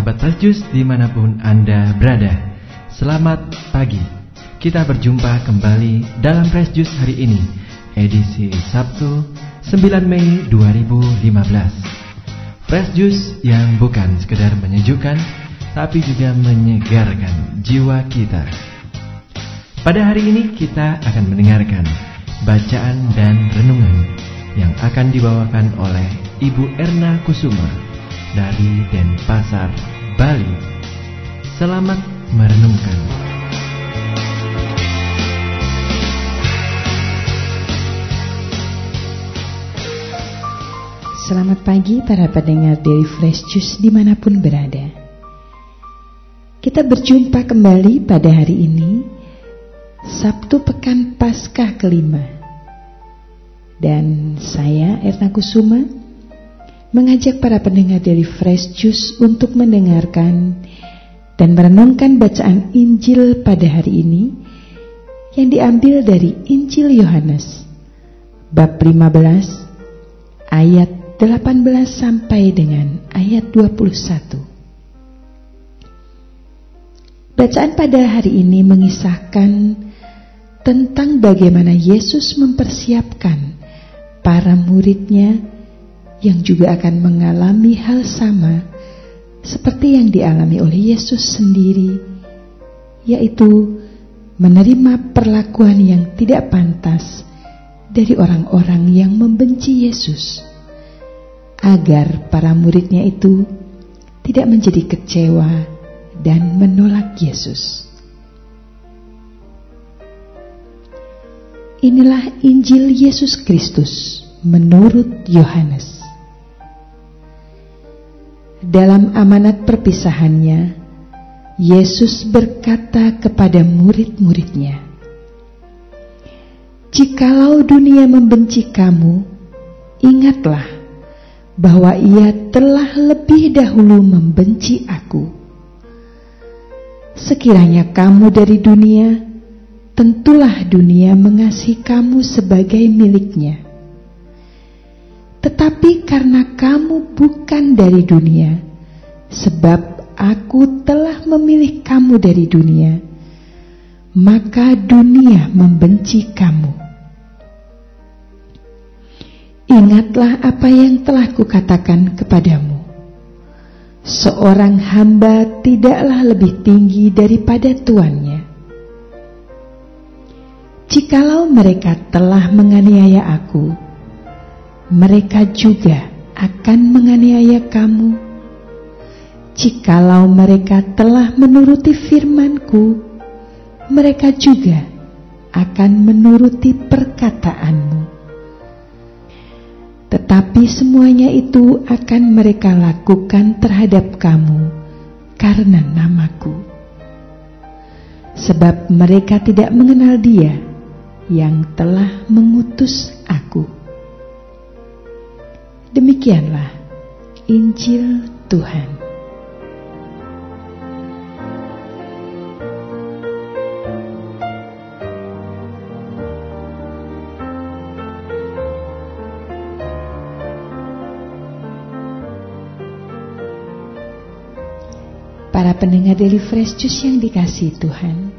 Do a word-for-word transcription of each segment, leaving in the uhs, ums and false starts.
Sahabat Fresh Juice dimanapun Anda berada, selamat pagi. Kita berjumpa kembali dalam Fresh Juice hari ini, edisi Sabtu sembilan Mei dua ribu lima belas. Fresh Juice yang bukan sekedar menyejukkan, tapi juga menyegarkan jiwa kita. Pada hari ini kita akan mendengarkan bacaan dan renungan yang akan dibawakan oleh Ibu Erna Kusuma dari Denpasar, Bali. Selamat merenungkan. Selamat pagi para pendengar dari Fresh Juice dimanapun berada. Kita berjumpa kembali pada hari ini, Sabtu Pekan Paskah kelima. Dan saya, Erna Kusuma, mengajak para pendengar dari Fresh Juice untuk mendengarkan dan merenungkan bacaan Injil pada hari ini yang diambil dari Injil Yohanes bab lima belas ayat delapan belas sampai dengan ayat dua puluh satu. Bacaan pada hari ini mengisahkan tentang bagaimana Yesus mempersiapkan para muridnya yang juga akan mengalami hal sama seperti yang dialami oleh Yesus sendiri, yaitu menerima perlakuan yang tidak pantas dari orang-orang yang membenci Yesus, agar para muridnya itu tidak menjadi kecewa dan menolak Yesus. Inilah Injil Yesus Kristus menurut Yohanes. Dalam amanat perpisahannya, Yesus berkata kepada murid-muridnya, "Jikalau dunia membenci kamu, ingatlah bahwa ia telah lebih dahulu membenci aku. Sekiranya kamu dari dunia, tentulah dunia mengasihi kamu sebagai miliknya. Tetapi karena kamu bukan dari dunia, sebab aku telah memilih kamu dari dunia, maka dunia membenci kamu. Ingatlah apa yang telah kukatakan kepadamu. Seorang hamba tidaklah lebih tinggi daripada tuannya. Jikalau mereka telah menganiaya aku, mereka juga akan menganiaya kamu. Jikalau mereka telah menuruti firman-Ku, mereka juga akan menuruti perkataanmu. Tetapi semuanya itu akan mereka lakukan terhadap kamu karena nama-Ku, sebab mereka tidak mengenal Dia yang telah mengutus Aku." Demikianlah Injil Tuhan. Para pendengar dari Fresh Juice yang dikasihi Tuhan,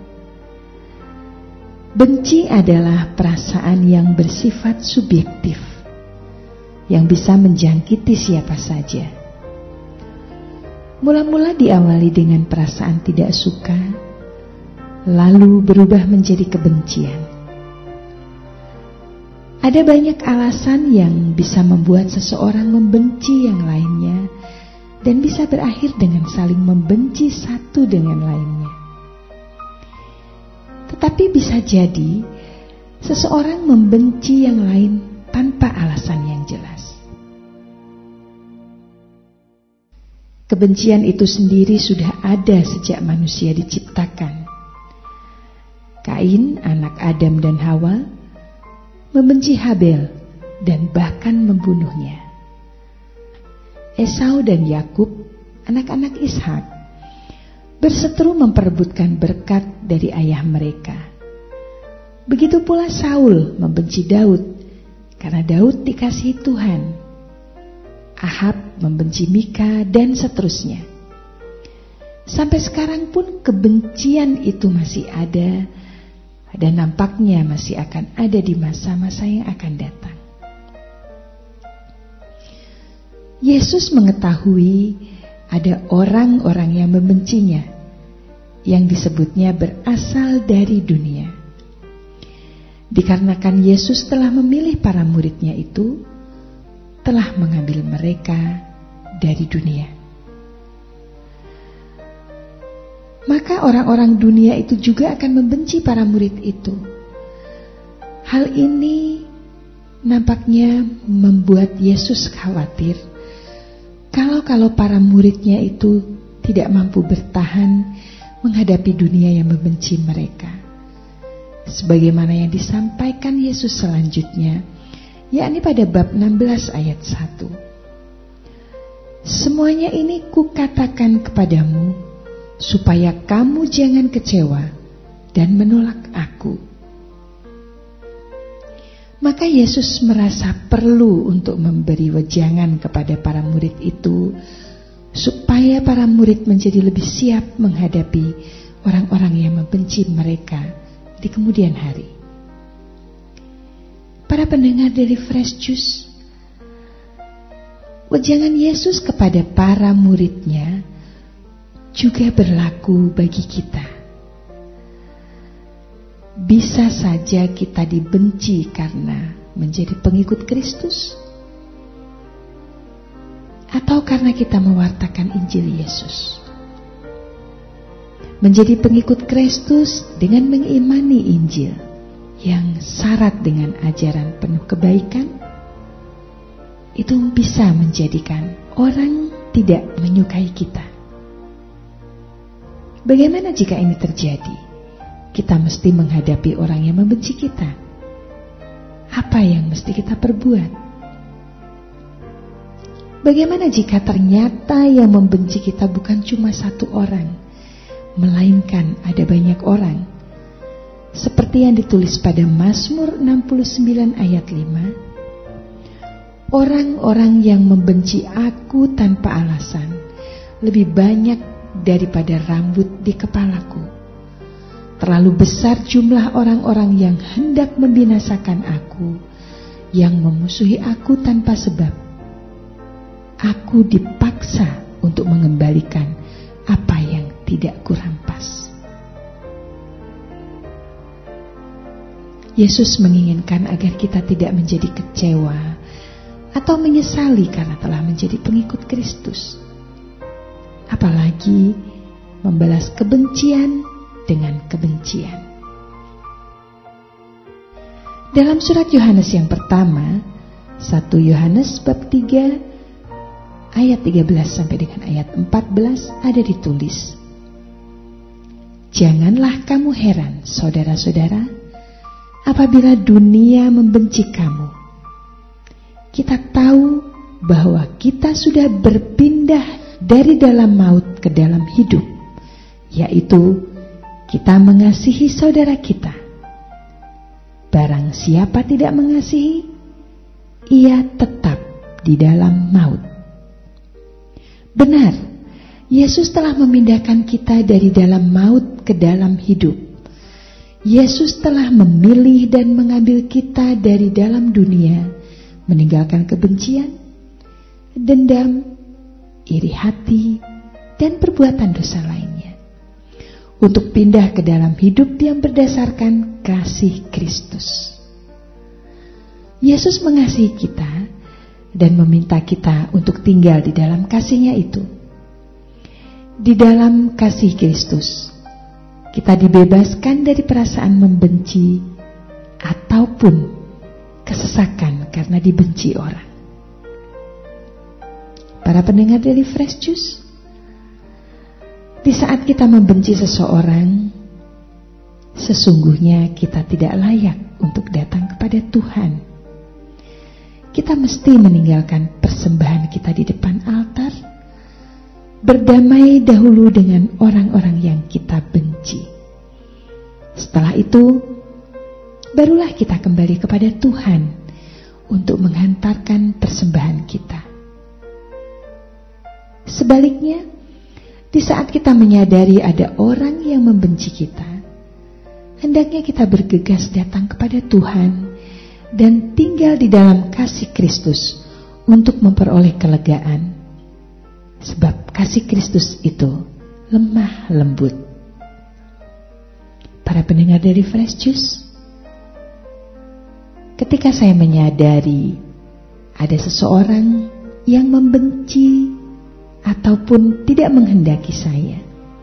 benci adalah perasaan yang bersifat subjektif, yang bisa menjangkiti siapa saja. Mula-mula diawali dengan perasaan tidak suka, lalu berubah menjadi kebencian. Ada banyak alasan yang bisa membuat seseorang membenci yang lainnya, dan bisa berakhir dengan saling membenci satu dengan lainnya. Tetapi bisa jadi seseorang membenci yang lain tanpa alasan yang jelas. Kebencian itu sendiri sudah ada sejak manusia diciptakan. Kain, anak Adam dan Hawa, membenci Habel dan bahkan membunuhnya. Esau dan Yakub, anak-anak Ishak, berseteru memperebutkan berkat dari ayah mereka. Begitu pula Saul membenci Daud karena Daud dikasihi Tuhan. Ahab membenci Mika dan seterusnya. Sampai sekarang pun kebencian itu masih ada, dan nampaknya masih akan ada di masa-masa yang akan datang. Yesus mengetahui ada orang-orang yang membencinya, yang disebutnya berasal dari dunia. Dikarenakan Yesus telah memilih para muridnya itu, telah mengambil mereka dari dunia. Maka orang-orang dunia itu juga akan membenci para murid itu. Hal ini nampaknya membuat Yesus khawatir kalau-kalau para muridnya itu tidak mampu bertahan menghadapi dunia yang membenci mereka. Sebagaimana yang disampaikan Yesus selanjutnya, yakni pada bab enam belas ayat satu. Semuanya ini kukatakan kepadamu, supaya kamu jangan kecewa dan menolak aku. Maka Yesus merasa perlu untuk memberi wejangan kepada para murid itu, supaya para murid menjadi lebih siap menghadapi orang-orang yang membenci mereka di kemudian hari. Para pendengar dari Fresh Juice, wejangan Yesus kepada para muridnya juga berlaku bagi kita. Bisa saja kita dibenci karena menjadi pengikut Kristus, atau karena kita mewartakan Injil Yesus. Menjadi pengikut Kristus dengan mengimani Injil yang syarat dengan ajaran penuh kebaikan, itu bisa menjadikan orang tidak menyukai kita. Bagaimana jika ini terjadi? Kita mesti menghadapi orang yang membenci kita. Apa yang mesti kita perbuat? Bagaimana jika ternyata yang membenci kita bukan cuma satu orang, melainkan ada banyak orang? Seperti yang ditulis pada Mazmur enam puluh sembilan ayat lima. Orang-orang yang membenci aku tanpa alasan lebih banyak daripada rambut di kepalaku. Terlalu besar jumlah orang-orang yang hendak membinasakan aku, yang memusuhi aku tanpa sebab. Aku dipaksa untuk mengembalikan apa yang tidak kurampas. Yesus menginginkan agar kita tidak menjadi kecewa atau menyesali karena telah menjadi pengikut Kristus. Apalagi membalas kebencian dengan kebencian. Dalam surat Yohanes yang pertama, satu Yohanes bab tiga ayat tiga belas sampai dengan ayat empat belas ada ditulis, janganlah kamu heran, saudara-saudara, apabila dunia membenci kamu. Kita tahu bahwa kita sudah berpindah dari dalam maut ke dalam hidup, yaitu kita mengasihi saudara kita. Barang siapa tidak mengasihi, ia tetap di dalam maut. Benar, Yesus telah memindahkan kita dari dalam maut ke dalam hidup. Yesus telah memilih dan mengambil kita dari dalam dunia, meninggalkan kebencian, dendam, iri hati, dan perbuatan dosa lainnya, untuk pindah ke dalam hidup yang berdasarkan kasih Kristus. Yesus mengasihi kita dan meminta kita untuk tinggal di dalam kasih-Nya itu. Di dalam kasih Kristus, kita dibebaskan dari perasaan membenci ataupun kesesakan karena dibenci orang. Para pendengar dari Fresh Juice, di saat kita membenci seseorang, sesungguhnya kita tidak layak untuk datang kepada Tuhan. Kita mesti meninggalkan persembahan kita di depan altar, berdamai dahulu dengan orang-orang yang kita benci. Setelah itu, barulah kita kembali kepada Tuhan untuk menghantarkan persembahan kita. Sebaliknya, Di saat kita menyadari ada orang yang membenci kita, hendaknya kita bergegas datang kepada Tuhan dan tinggal di dalam kasih Kristus untuk memperoleh kelegaan. Sebab kasih Kristus itu lemah lembut. Para pendengar dari Fresh Juice, ketika saya menyadari ada seseorang yang membenci ataupun tidak menghendaki saya,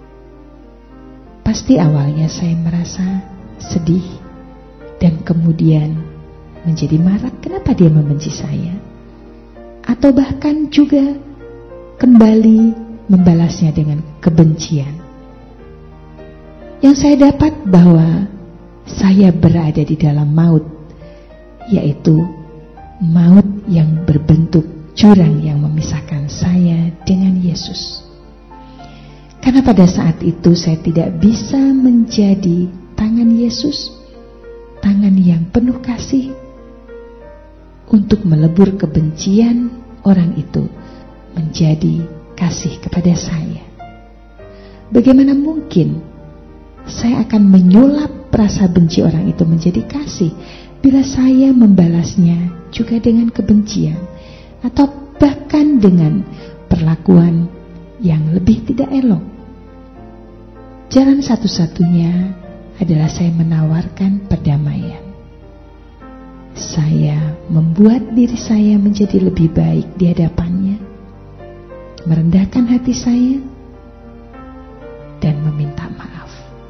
pasti awalnya saya merasa sedih dan kemudian menjadi marah kenapa dia membenci saya, atau bahkan juga kembali membalasnya dengan kebencian. Yang saya dapat bahwa saya berada di dalam maut, yaitu maut yang berbentuk jurang yang memisahkan saya dengan Yesus. Karena pada saat itu saya tidak bisa menjadi tangan Yesus, tangan yang penuh kasih, untuk melebur kebencian orang itu menjadi kasih kepada saya. Bagaimana mungkin saya akan menyulap rasa benci orang itu menjadi kasih bila saya membalasnya juga dengan kebencian, atau bahkan dengan perlakuan yang lebih tidak elok. Jalan satu-satunya adalah saya menawarkan perdamaian. Saya membuat diri saya menjadi lebih baik di hadapannya, merendahkan hati saya, dan meminta maaf.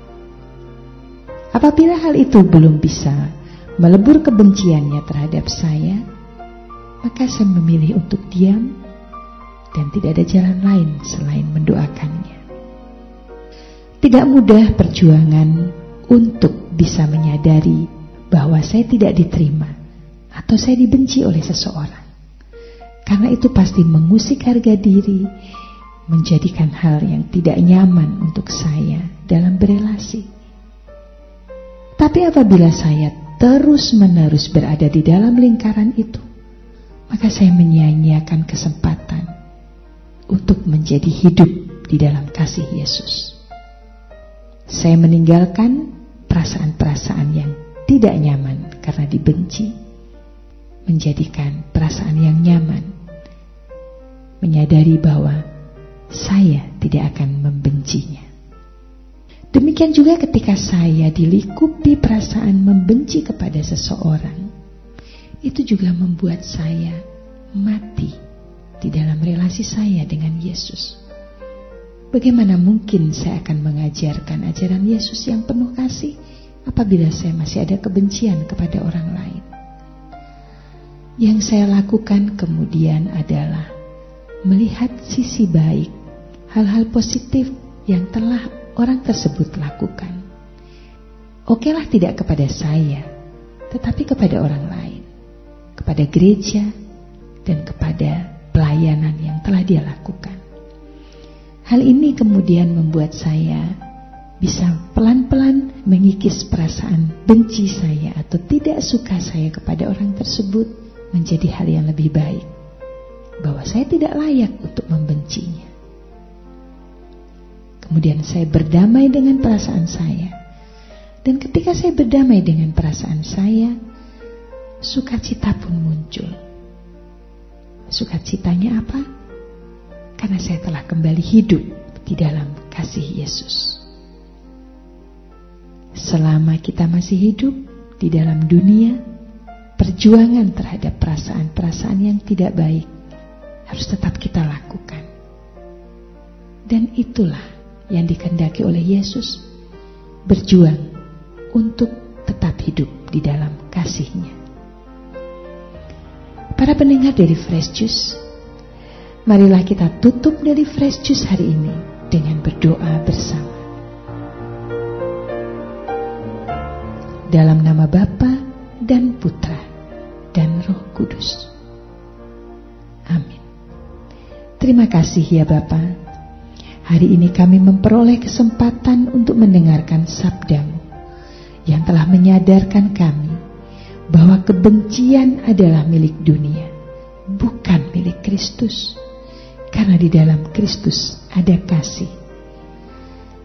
Apabila hal itu belum bisa melebur kebenciannya terhadap saya, maka saya memilih untuk diam dan tidak ada jalan lain selain mendoakannya. Tidak mudah perjuangan untuk bisa menyadari bahwa saya tidak diterima atau saya dibenci oleh seseorang. Karena itu pasti mengusik harga diri, menjadikan hal yang tidak nyaman untuk saya dalam berelasi. Tapi apabila saya terus-menerus berada di dalam lingkaran itu, maka saya menyia-nyiakan kesempatan untuk menjadi hidup di dalam kasih Yesus. Saya meninggalkan perasaan-perasaan yang tidak nyaman karena dibenci, menjadikan perasaan yang nyaman, menyadari bahwa saya tidak akan membencinya. Demikian juga ketika saya dilikupi perasaan membenci kepada seseorang, itu juga membuat saya mati di dalam relasi saya dengan Yesus. Bagaimana mungkin saya akan mengajarkan ajaran Yesus yang penuh kasih apabila saya masih ada kebencian kepada orang lain? Yang saya lakukan kemudian adalah melihat sisi baik, hal-hal positif yang telah orang tersebut lakukan. Okelah tidak kepada saya, tetapi kepada orang lain, kepada gereja, dan kepada pelayanan yang telah dia lakukan. Hal ini kemudian membuat saya bisa pelan-pelan mengikis perasaan benci saya atau tidak suka saya kepada orang tersebut menjadi hal yang lebih baik, bahwa saya tidak layak untuk membencinya. Kemudian saya berdamai dengan perasaan saya, dan ketika saya berdamai dengan perasaan saya, sukacita pun muncul. Sukacitanya apa? Karena saya telah kembali hidup di dalam kasih Yesus. Selama kita masih hidup di dalam dunia, perjuangan terhadap perasaan-perasaan yang tidak baik harus tetap kita lakukan. Dan itulah yang dikehendaki oleh Yesus, berjuang untuk tetap hidup di dalam kasih-Nya. Para pendengar dari Fresh Juice, marilah kita tutup dari Fresh Juice hari ini dengan berdoa bersama. Dalam nama Bapa dan Putra dan Roh Kudus. Amin. Terima kasih ya Bapa. Hari ini kami memperoleh kesempatan untuk mendengarkan sabda-Mu yang telah menyadarkan kami bahwa kebencian adalah milik dunia, bukan milik Kristus. Karena di dalam Kristus ada kasih,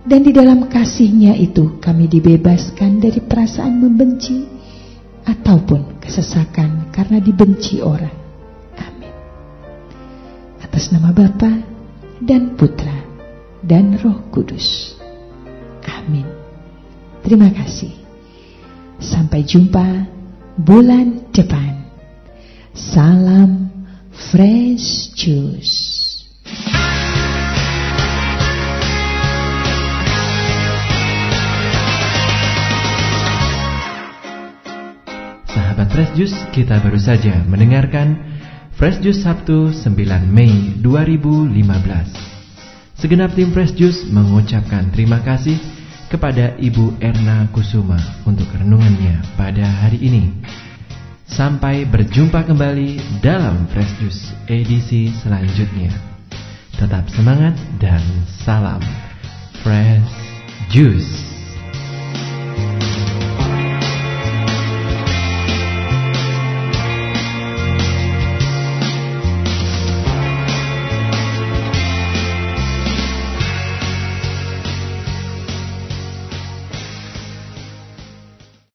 Dan di dalam kasih-Nya itu kami dibebaskan dari perasaan membenci ataupun kesesakan karena dibenci orang. Amin. Atas nama Bapa dan Putra dan Roh Kudus. Amin. Terima kasih. Sampai jumpa bulan depan. Salam Fresh Juice. Sahabat Fresh Juice, kita baru saja mendengarkan Fresh Juice Sabtu sembilan Mei dua ribu lima belas. Segenap tim Fresh Juice mengucapkan terima kasih kepada Ibu Erna Kusuma untuk renungannya pada hari ini. Sampai berjumpa kembali dalam Fresh Juice edisi selanjutnya. Tetap semangat dan salam Fresh Juice.